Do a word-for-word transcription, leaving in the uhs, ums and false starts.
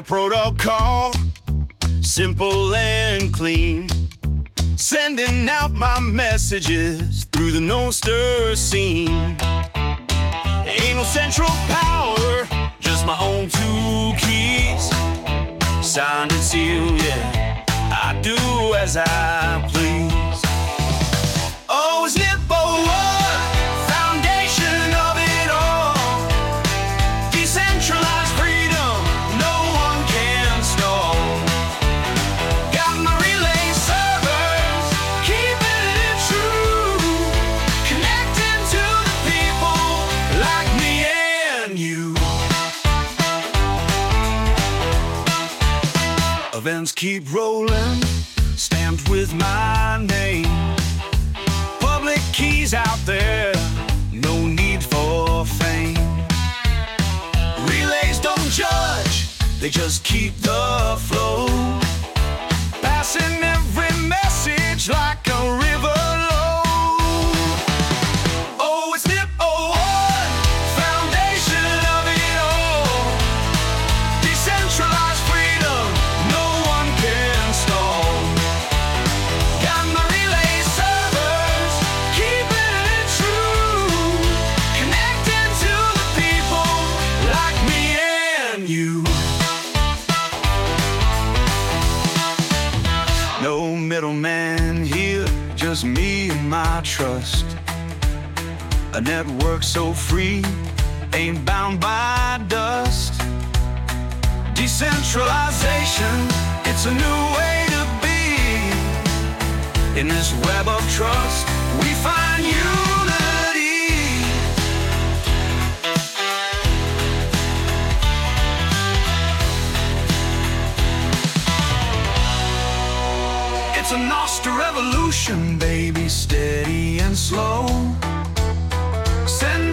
protocol, simple and clean. Sending out my messages through the no-stir scene. Ain't no central power, just my own two keys. Signed and sealed, yeah, I do as I please. Oh, it's Nippo One, foundation of it all. Decentralized freedom, no one can stall. Got my relay servers, keeping it true. Connecting to the people like me and you. Events keep rolling, stamped with my name. Public keys out there, no need for fame. Relays don't judge, they just keep the flow. Passing every message like a river low. Oh, it's Nippo One, foundation of it all. Decentralized freedom, no one can stall. Got my relay servers, keeping it true. Connecting to the people like me and you. No middleman here, just me and my trust. A network so free, ain't bound by dust. Decentralization, it's a new way to be. In this web of trust, we find unity. It's a Nostra revolution, baby, steady and slow. Send